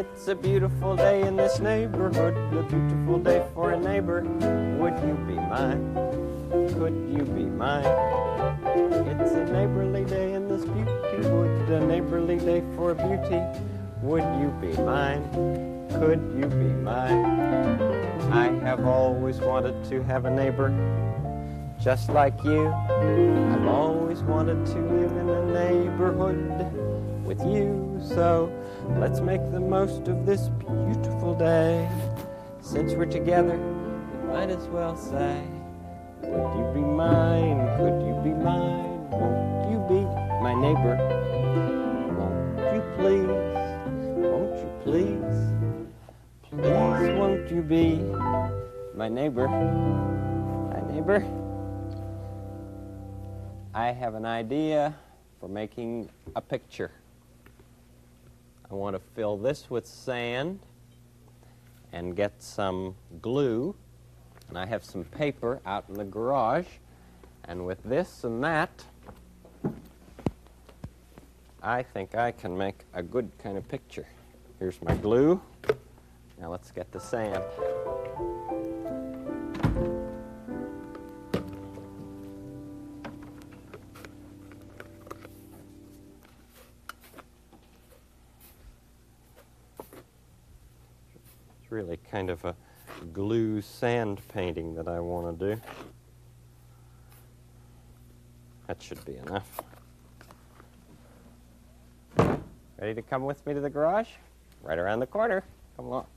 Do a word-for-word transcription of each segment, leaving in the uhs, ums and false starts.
It's a beautiful day in this neighborhood, a beautiful day for a neighbor. Would you be mine? Could you be mine? It's a neighborly day in this beauty wood, a neighborly day for beauty. Would you be mine? Could you be mine? I have always wanted to have a neighbor just like you. I've always wanted to live in a neighborhood with you. So let's make the most of this beautiful day. Since we're together, we might as well say, would you be mine? Could you be mine? Won't you be my neighbor? Won't you please? Won't you please? Please won't you be my neighbor? My neighbor? I have an idea for making a picture. I want to fill this with sand and get some glue. And I have some paper out in the garage. And with this and that, I think I can make a good kind of picture. Here's my glue. Now let's get the sand. It's really kind of a glue sand painting that I want to do. That should be enough. Ready to come with me to the garage? Right around the corner. Come along.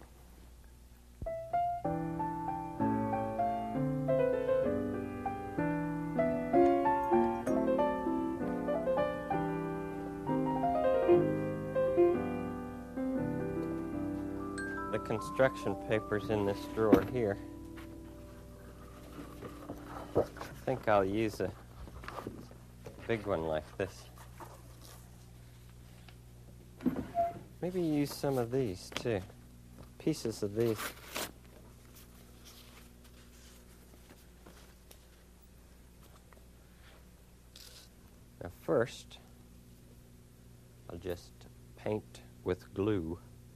The construction paper's in this drawer here. I think I'll use a big one like this. Maybe use some of these too. Pieces of these. Now first, I'll just paint with glue.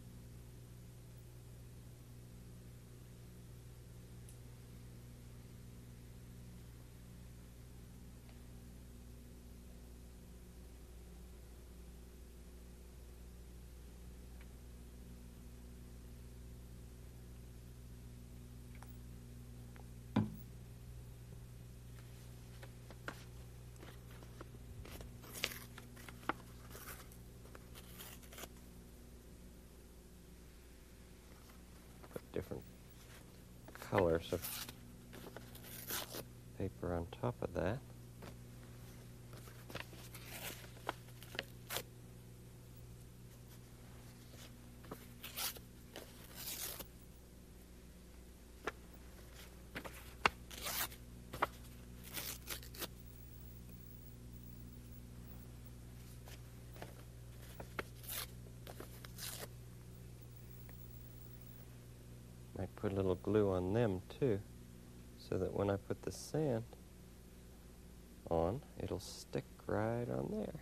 Different colors of paper on top of that. Might put a little glue on them too, so that when I put the sand on, it'll stick right on there.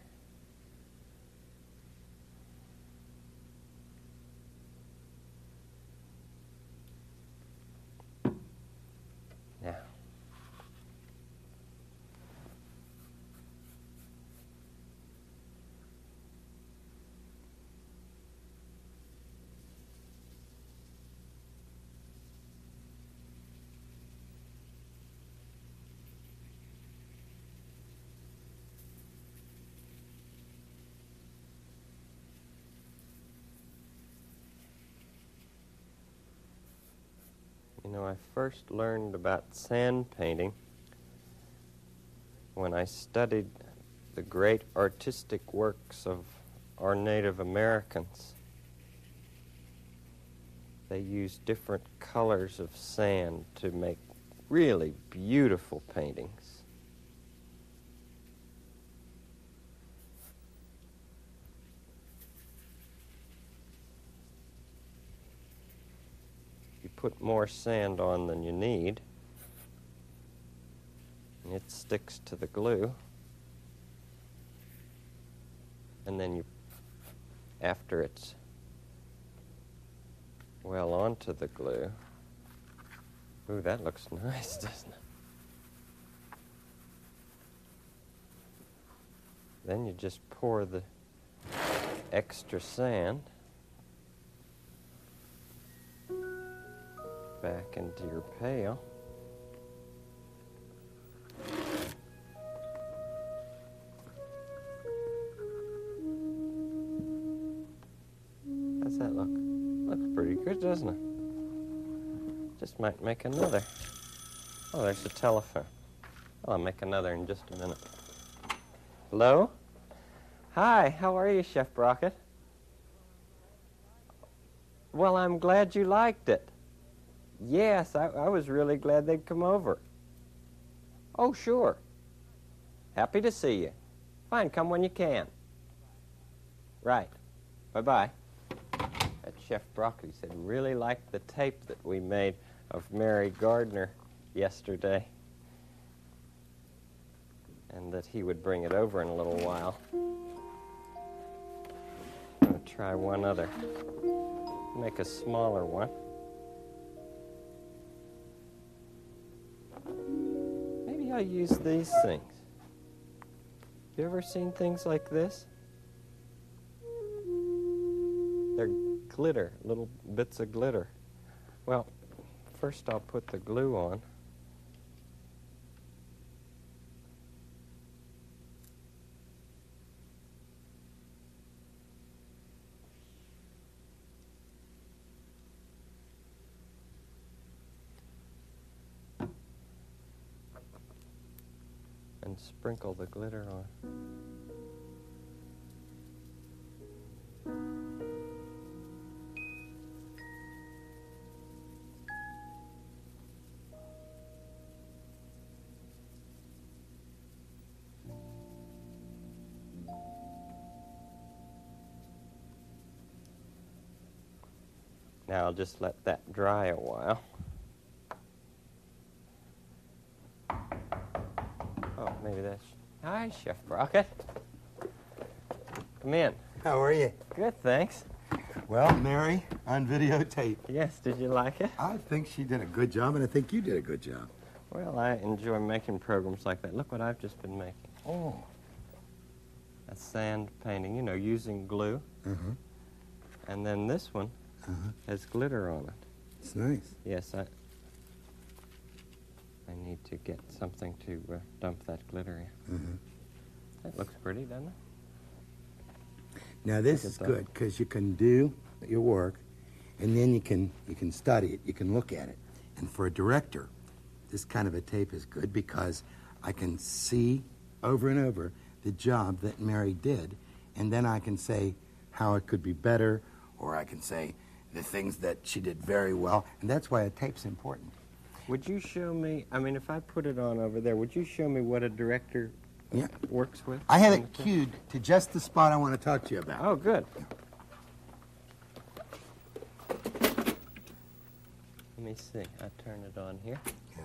Now, You know, I first learned about sand painting when I studied the great artistic works of our Native Americans. They used different colors of sand to make really beautiful paintings. Put more sand on than you need, and it sticks to the glue. And then you, after it's well onto the glue. Ooh, that looks nice, doesn't it? Then you just pour the extra sand back into your pail. How's that look? Looks pretty good, doesn't it? Just might make another. Oh, there's the telephone. I'll make another in just a minute. Hello? Hi, how are you, Chef Brockett? Well, I'm glad you liked it. Yes, I, I was really glad they'd come over. Oh, sure. Happy to see you. Fine, come when you can. Right. Bye-bye. That Chef Brockett, he said, really liked the tape that we made of Mary Gardner yesterday, and that he would bring it over in a little while. I'm going to try one other. Make a smaller one. Maybe I'll use these things. You ever seen things like this? They're glitter, little bits of glitter. Well, first I'll put the glue on. And sprinkle the glitter on. Now I'll just let that dry a while. Oh, maybe that's... Hi, Chef Brockett. Come in. How are you? Good, thanks. Well, Mary, on videotape. Yes, did you like it? I think she did a good job, and I think you did a good job. Well, I enjoy making programs like that. Look what I've just been making. Oh. A sand painting, you know, using glue. Uh-huh. And then this one Uh-huh. has glitter on it. It's nice. Yes, I... I need to get something to uh, dump that glitter in. Uh-huh. That looks pretty, doesn't it? Now, this Look is at good, because you can do your work, and then you can, you can study it, you can look at it. And for a director, this kind of a tape is good because I can see over and over the job that Mary did, and then I can say how it could be better, or I can say the things that she did very well, and that's why a tape's important. Would you show me, I mean, if I put it on over there, would you show me what a director Yeah. works with? I have it cued to just the spot I want to talk to you about. Oh, good. Let me see. I turn it on here. Yeah.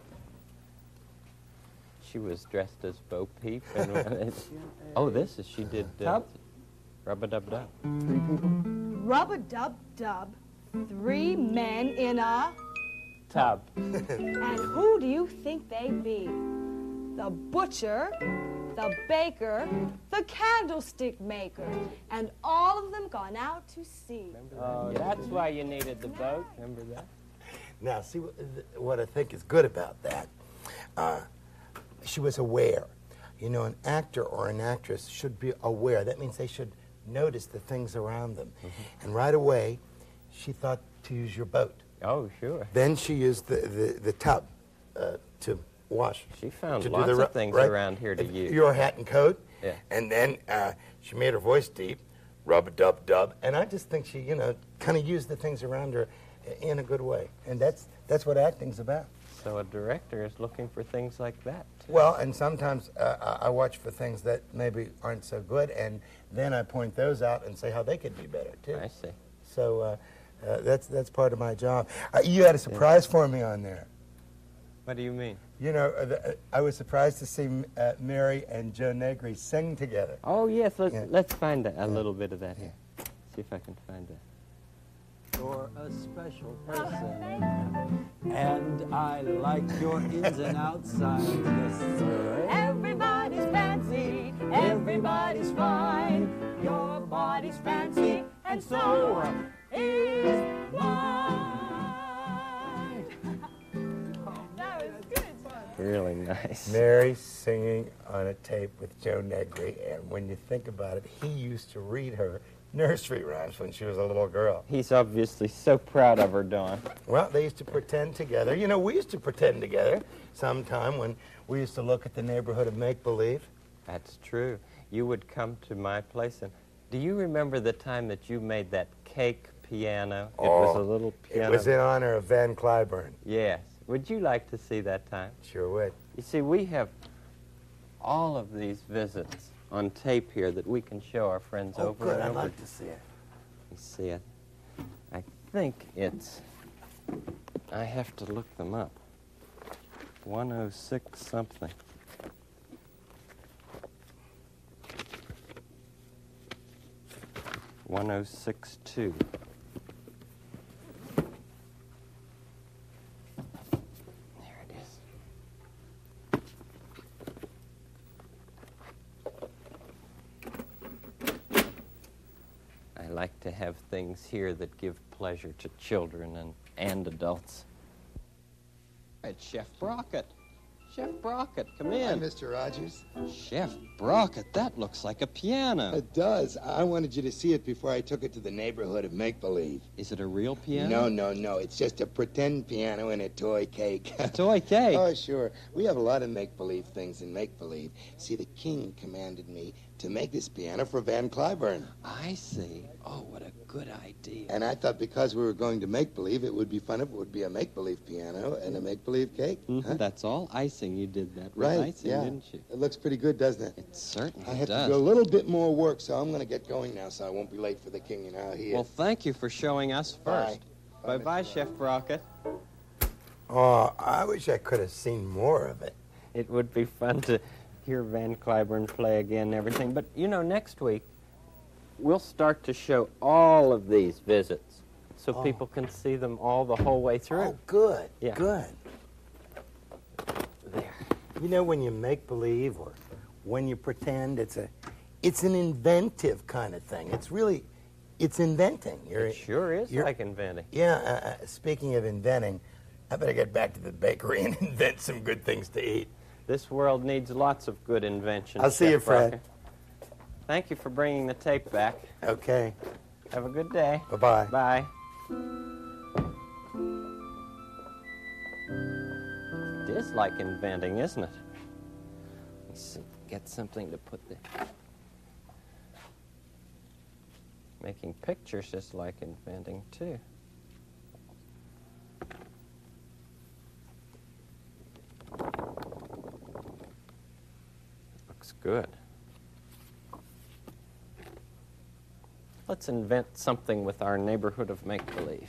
She was dressed as Bo Peep. And it's, oh, this is, she did uh, Rub-a-Dub-Dub. Three people? Rub-a-dub-dub. Three men in a... Tub. And who do you think they be? The butcher, the baker, the candlestick maker, and all of them gone out to sea. Oh, that's why you needed the boat. Remember that? Now, see what, what I think is good about that. Uh, she was aware. You know, an actor or an actress should be aware. That means they should notice the things around them. Mm-hmm. And right away, she thought to use your boat. Oh, sure. Then she used the, the, the tub uh, to wash. She found to lots the, of things right? around here to use. Your hat and coat. Yeah. And then uh, she made her voice deep, rub-a-dub-dub. And I just think she, you know, kind of used the things around her in a good way. And that's, that's what acting's about. So a director is looking for things like that, too. Well, and sometimes uh, I watch for things that maybe aren't so good, and then I point those out and say how they could be better, too. I see. So uh, uh, that's, that's part of my job. Uh, you had a surprise yeah. for me on there. What do you mean? You know, uh, the, uh, I was surprised to see uh, Mary and Joe Negri sing together. Oh, yes. Let's, yeah. let's find a, a yeah. little bit of that yeah. here. See if I can find that. You're a special person. Oh, thank you. And I like your ins and outsides, yes, sir. Everybody's fancy, everybody's fine. Your body's fancy, and so is mine. That was good. Really nice. Mary singing on a tape with Joe Negri, and when you think about it, he used to read her nursery rhymes when she was a little girl. He's obviously so proud of her, Don. Well, they used to pretend together. You know, we used to pretend together sometime when we used to look at the neighborhood of make-believe. That's true. You would come to my place, and do you remember the time that you made that cake piano? It was a little piano. It was in honor of Van Cliburn. Yes. Would you like to see that time? Sure would. You see, we have all of these visits on tape here that we can show our friends Oh, over good. and I'd over. like to see it. You see it? I think it's... I have to look them up. one oh six something. one oh six two. There it is. I like to have things here that give pleasure to children and, and adults. It's Chef Brockett. Chef Brockett, come Hi, in. Mister Rogers. Chef Brockett, that looks like a piano. It does. I wanted you to see it before I took it to the neighborhood of make-believe. Is it a real piano? No, no, no. It's just a pretend piano and a toy cake. A toy cake? Oh, sure. We have a lot of make-believe things in make-believe. See, the king commanded me to make this piano for Van Cliburn. I see. Oh, what a good idea. And I thought because we were going to make-believe, it would be fun if it would be a make-believe piano and a make-believe cake. Mm-hmm. Huh? That's all icing. You did that with Right, icing, yeah. didn't you? It looks pretty good, doesn't it? It certainly I have does. to do a little bit more work, so I'm going to get going now so I won't be late for the king. You know how he is. Well, thank you for showing us first. Bye. Bye-bye, Chef Brockett. Oh, I wish I could have seen more of it. It would be fun to hear Van Cliburn play again and everything. But, you know, next week, we'll start to show all of these visits so Oh. people can see them all the whole way through. Oh, good. Yeah. Good. There. You know, when you make believe or when you pretend, it's a, it's an inventive kind of thing. It's really, it's inventing. You're, It sure is you're- like inventing. Yeah. Uh, uh, speaking of inventing, I better get back to the bakery and invent some good things to eat. This world needs lots of good inventions. I'll see Chef you, Fred. Brockett. Thank you for bringing the tape back. Okay. Have a good day. Bye-bye. Bye. It is like inventing, isn't it? Let's see, get something to put the... Making pictures is like inventing, too. Looks good. Let's invent something with our neighborhood of make-believe.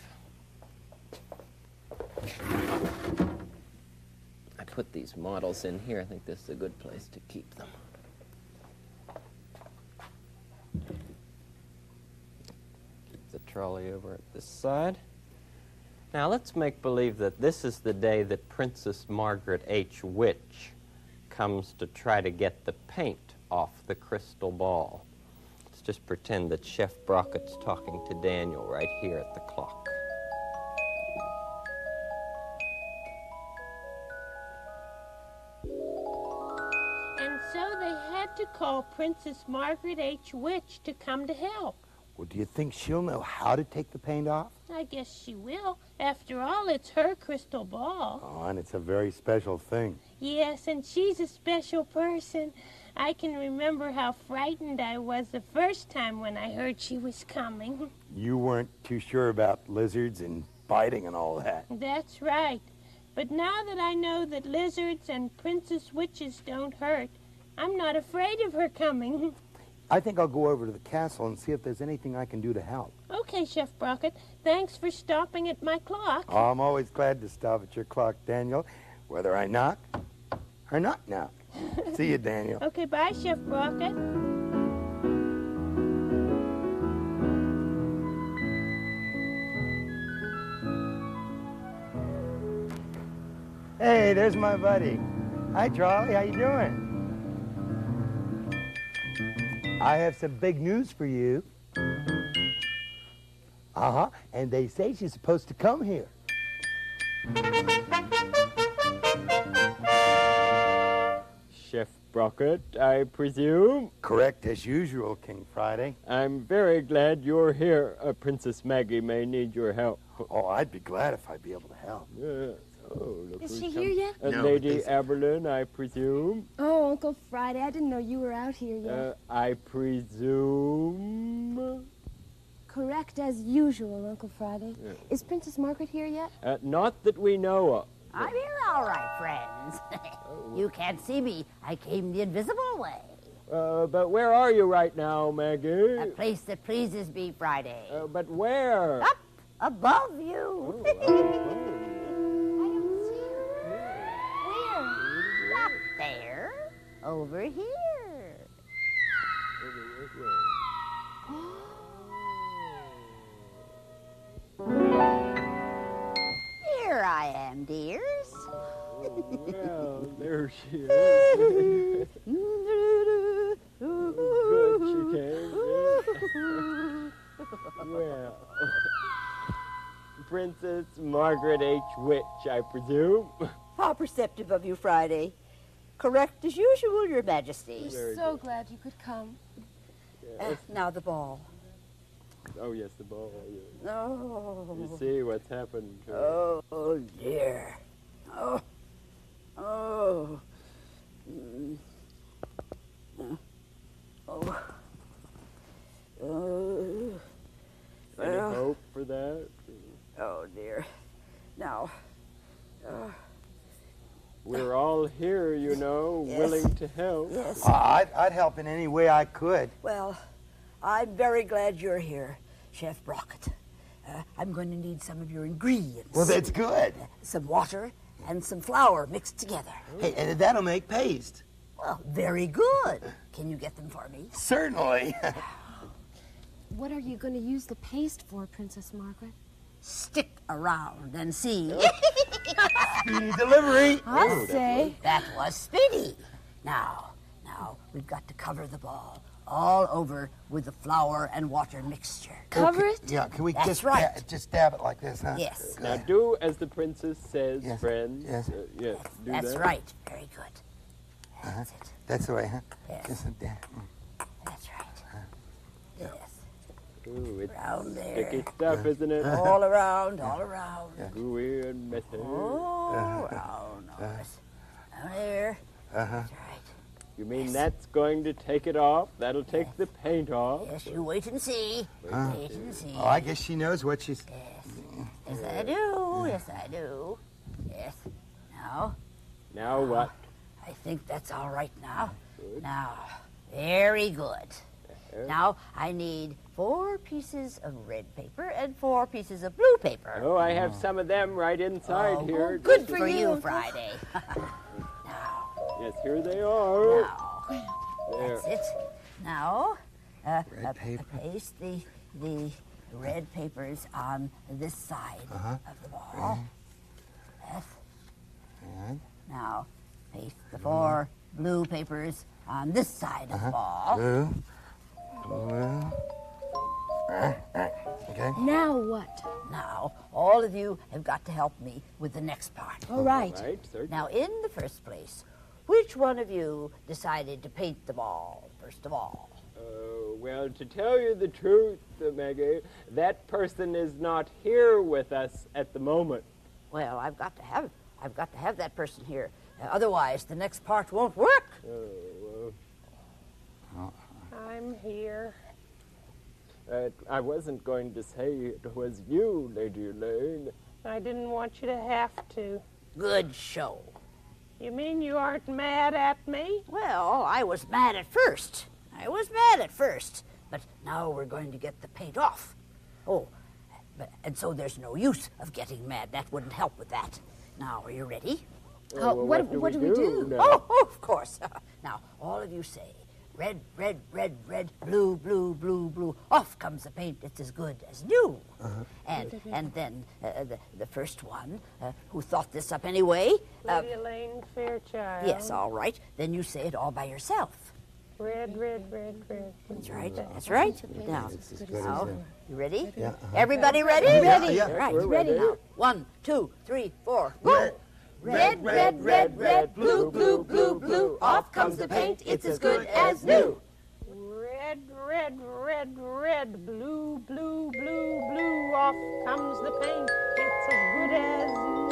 I put these models in here. I think this is a good place to keep them. Keep the trolley over at this side. Now let's make believe that this is the day that Princess Margaret H. Witch comes to try to get the paint off the crystal ball. Let's just pretend that Chef Brockett's talking to Daniel right here at the clock. And so they had to call Princess Margaret H. Witch to come to help. Well, do you think she'll know how to take the paint off? I guess she will. After all, it's her crystal ball. Oh, and it's a very special thing. Yes, and she's a special person. I can remember how frightened I was the first time when I heard she was coming. You weren't too sure about lizards and biting and all that. That's right. But now that I know that lizards and princess witches don't hurt, I'm not afraid of her coming. I think I'll go over to the castle and see if there's anything I can do to help. Okay, Chef Brockett. Thanks for stopping at my clock. Oh, I'm always glad to stop at your clock, Daniel, whether I knock or not knock. See you, Daniel. Okay, bye, Chef Brockett. Hey, there's my buddy. Hi, Charlie. How you doing? I have some big news for you. Uh-huh. And they say she's supposed to come here. Chef Brockett, I presume? Correct as usual, King Friday. I'm very glad you're here. Uh, Princess Maggie may need your help. Oh, I'd be glad if I'd be able to help. Yeah. Oh, look Is who's she come. here yet? Uh, No, Lady it's- Aberlin, I presume? Oh, Uncle Friday, I didn't know you were out here yet. Uh, I presume? Correct as usual, Uncle Friday. Yeah. Is Princess Margaret here yet? Uh, not that we know of. I'm here all right, friends. You can't see me. I came the invisible way. Uh, but where are you right now, Maggie? A place that pleases me, Friday. Uh, but where? Up above you. Oh, oh, Where? Up there. Over here. Here I am, dears. Well, there she is. Good, she came. Well, Princess Margaret H. Witch, I presume. How perceptive of you, Friday. Correct as usual, Your Majesty. Very so good. glad you could come. Uh, now the ball. Oh, yes, the ball. Yeah. Oh. You see what's happened to her. Oh, oh dear. Oh. Oh. Mm. Uh, Oh. Oh. Any Well. hope for that? Oh dear. Now. Uh, We're all here, you know, Yes. willing to help. yes. Uh, I'd, I'd help in any way I could. Well, I'm very glad you're here, Chef Brockett. Uh, I'm going to need some of your ingredients. Well, that's good. Some water and some flour mixed together. Hey, and that'll make paste. Well, very good. Can you get them for me? Certainly. What are you going to use the paste for, Princess Margaret? Stick around and see. Speedy delivery. I'll say. That was speedy. Now, now, we've got to cover the ball all over with the flour and water mixture. Cover Okay, it? Yeah, can we That's just, right. da- just dab it like this, huh? Yes. Now do as the princess says, Yes, friends. yes. Uh, yes, do That's that. right. Very good. That's it. That's the way, huh? Yes. Just a dab. That's right. Yes. Ooh, it's Around sticky there. stuff, isn't it? All around, all around. Gooey and messy. All around. Yes. Down there. Uh-huh. That's right. You mean that's going to take it off? That'll take the paint off? Yes, you wait and see. Huh? Wait and see. Oh, I guess she knows what she's... Yes. Yes, I do. Yes, I do. Yes. Now, Now what? I think that's all right now. Now, very good. Now, I need four pieces of red paper and four pieces of blue paper. Oh, I have some of them right inside Oh, here. good Just- for, for you, you, Uncle. Friday. now, Yes, here they are. now, There. that's it. Now, uh, Red uh, paper. paste the the red papers on this side Uh-huh. of the ball. Yes. And Now, paste the four blue papers on this side of the ball. blue. Blue. Uh, uh, Okay. Now what? Now, all of you have got to help me with the next part. All right. Right, certainly. Now, in the first place, which one of you decided to paint the ball first of all? Uh, well, to tell you the truth, uh, Maggie, that person is not here with us at the moment. Well, I've got to have I've got to have that person here. Uh, otherwise, the next part won't work. Oh, I'm here. well, uh, I wasn't going to say it was you, Lady Elaine. I didn't want you to have to. Good show. You mean you aren't mad at me? Well, I was mad at first. I was mad at first, but now we're going to get the paint off. Oh, but, and so there's no use of getting mad. That wouldn't help with that. Now, are you ready? Uh, Uh, well, what- do what we do we do? now? Oh, oh, of course. Now, all of you say, Red, red, red, red, blue, blue, blue, blue. Off comes the paint. It's as good as new. Uh-huh. And and then uh, the, the first one, uh, who thought this up anyway? Uh, Lady Elaine Fairchild. yes, all right. Then you say it all by yourself. Red, red, red, red. That's right. That's right. Now, It's as good as now, new. you ready? Yeah, uh-huh. Everybody ready? Ready. Yeah, All right. we're ready. Now, one, two, three, four, go. Red, red, red, red, blue, blue, blue, blue. Off comes the paint. It's as good as new. Red, red, red, red, blue, blue, blue, blue. Off comes the paint. It's as good as new.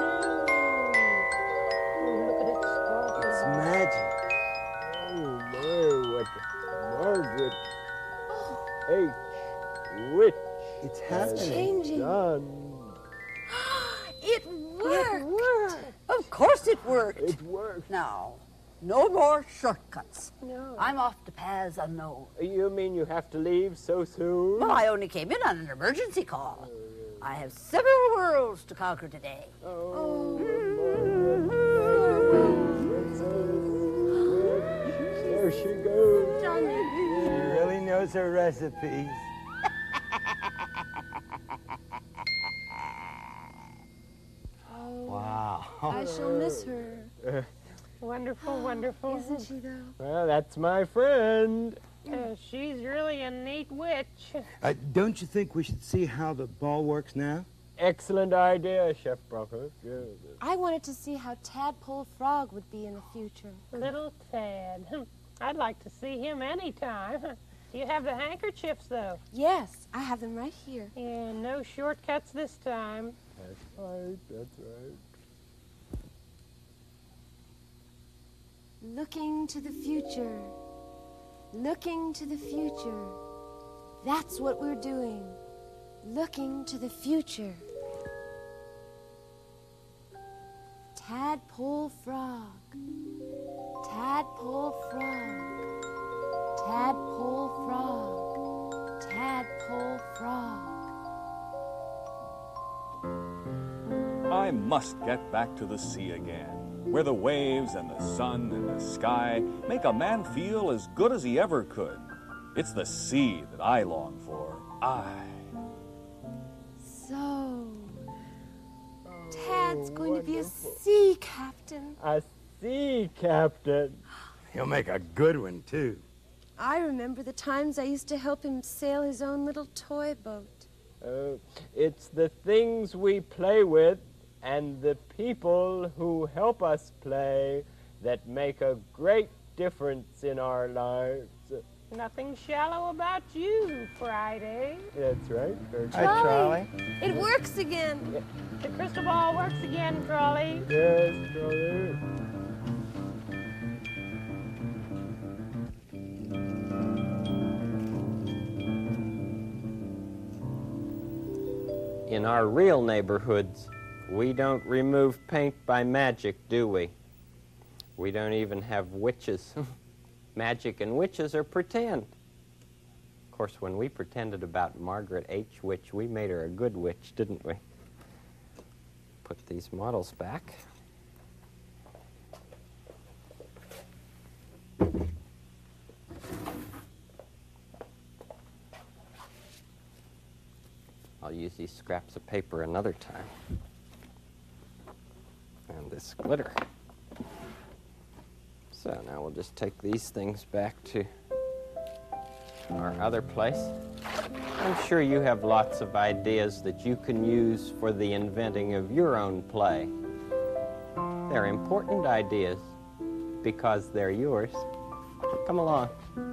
Oh, look at it It's sparkle. magic. Oh, my, what Margaret H. Which It's has happening. Changing. done. It worked. Of course it worked. It worked. Now, no more shortcuts. No. I'm off to paths unknown. You mean you have to leave so soon? Well, I only came in on an emergency call. I have several worlds to conquer today. Oh, there she goes. She really knows her recipes. Wow. I shall miss her. Wonderful, wonderful. Isn't she, though? Well, that's my friend. Uh, she's really a neat witch. Uh, don't you think we should see how the ball works now? Excellent idea, Chef Brockles. Yes. I wanted to see how Tadpole Frog would be in the future. Little Tad. I'd like to see him anytime. Do you have the handkerchiefs, though? Yes, I have them right here. Yeah, no shortcuts this time. That's right, that's right. Looking to the future. Looking to the future. That's what we're doing. Looking to the future. Tadpole Frog. Tadpole Frog. Tadpole Frog. Tadpole Frog. I must get back to the sea again, where the waves and the sun and the sky make a man feel as good as he ever could. It's the sea that I long for. I. So, Tad's going to be a sea captain. A sea captain. He'll make a good one, too. I remember the times I used to help him sail his own little toy boat. Uh, it's the things we play with and the people who help us play that make a great difference in our lives. Nothing shallow about you, Friday. That's right. Hi, Charlie. It works again. The crystal ball works again, Trolley. Yes, Charlie. In our real neighborhoods, we don't remove paint by magic, do we? We don't even have witches. Magic and witches are pretend. Of course, when we pretended about Margaret H. Witch, we made her a good witch, didn't we? Put these models back. I'll use these scraps of paper another time. And this glitter. So now we'll just take these things back to our other place. I'm sure you have lots of ideas that you can use for the inventing of your own play. They're important ideas because they're yours. Come along.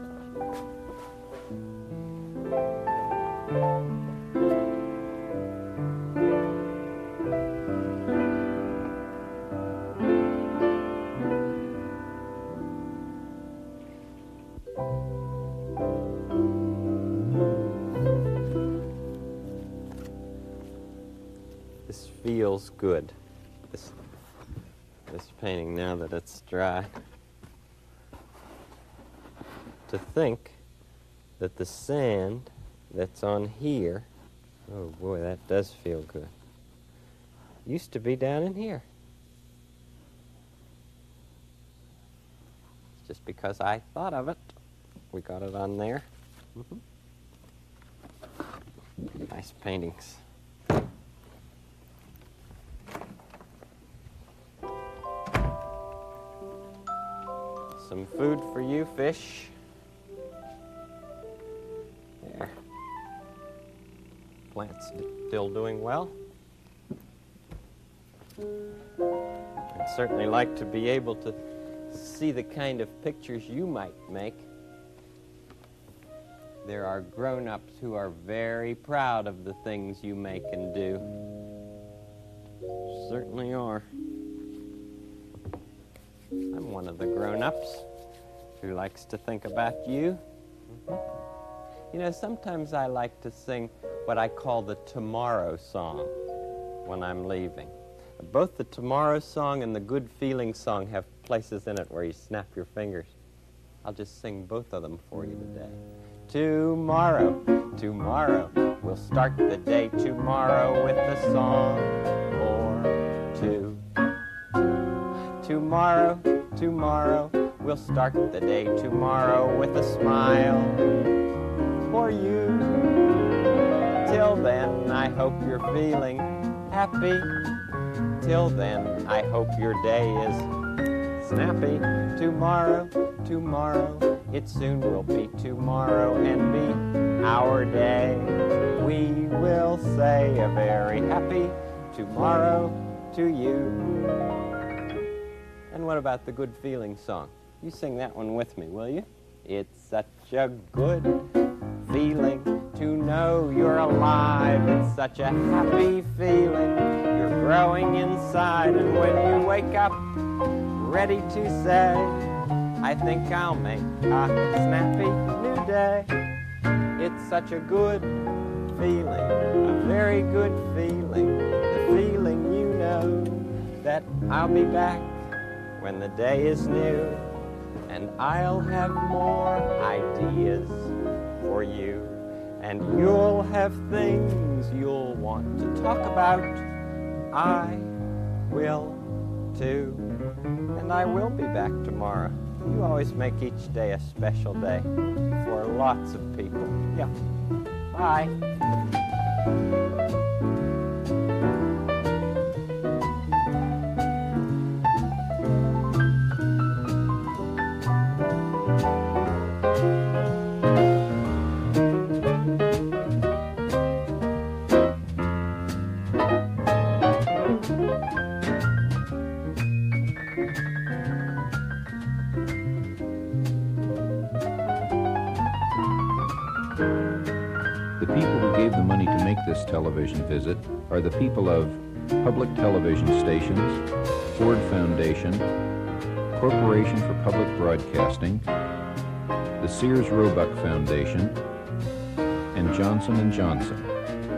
This feels good, this, this painting, now that it's dry. To think that the sand that's on here, oh boy, that does feel good, used to be down in here. It's just because I thought of it. We got it on there. Mm-hmm. Nice paintings. Some food for you, fish. There. Plant's still doing well. I'd certainly like to be able to see the kind of pictures you might make. There are grown-ups who are very proud of the things you make and do. Certainly are. I'm one of the grown-ups who likes to think about you. Mm-hmm. You know, sometimes I like to sing what I call the tomorrow song when I'm leaving. Both the tomorrow song and the good feeling song have places in it where you snap your fingers. I'll just sing both of them for you today. Tomorrow, tomorrow, we'll start the day tomorrow with a song or two. Tomorrow, tomorrow, we'll start the day tomorrow with a smile for you. Till then, I hope you're feeling happy. Till then, I hope your day is snappy. Tomorrow, tomorrow, it soon will be tomorrow and be our day. We will say a very happy tomorrow to you. And what about the good feeling song? You sing that one with me, will you? It's such a good feeling to know you're alive. It's such a happy feeling. You're growing inside, and when you wake up, ready to say, I think I'll make a snappy new day. It's such a good feeling, a very good feeling, the feeling you know that I'll be back when the day is new, and I'll have more ideas for you, and you'll have things you'll want to talk about. I will too, and I will be back tomorrow. You always make each day a special day for lots of people. Yeah. Bye. This television visit are the people of Public Television Stations, Ford Foundation, Corporation for Public Broadcasting, the Sears Roebuck Foundation, and Johnson and Johnson.